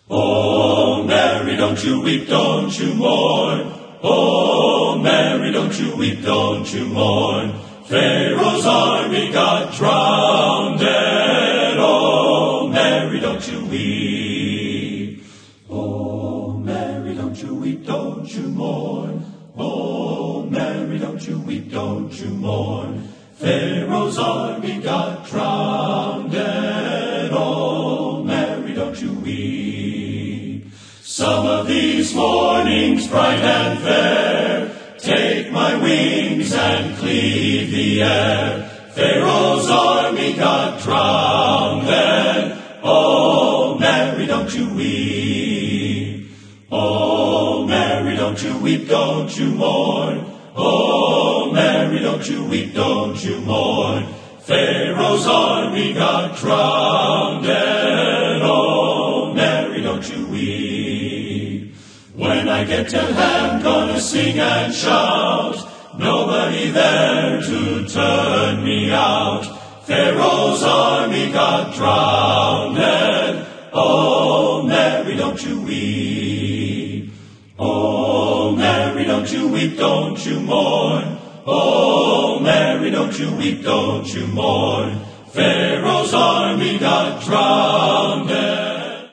Oh, Mary, don't you weep, don't you mourn. Oh, Mary, don't you weep, don't you mourn. Pharaoh's army got drowned. Oh, Mary, don't you weep. Oh, Mary, don't you weep, don't you mourn. Oh, Mary, don't you weep, don't you mourn. Pharaoh's army got drowned. Oh, Mary, don't you weep. Some of these mornings bright and fair take my wings and cleave the air. Pharaoh's army got drowned. Oh, Mary, don't you weep. Oh, Mary, don't you weep, don't you mourn. Oh, Mary, don't you weep, don't you mourn. Pharaoh's army got drowned. Oh, Mary, don't you weep. When I get to heaven, gonna sing and shout. Nobody there to turn me out. Pharaoh's army got drowned. Oh, Mary, don't you weep. Oh, Mary, don't you weep, don't you mourn. Oh, Mary, don't you weep, don't you mourn. Pharaoh's army got drowned.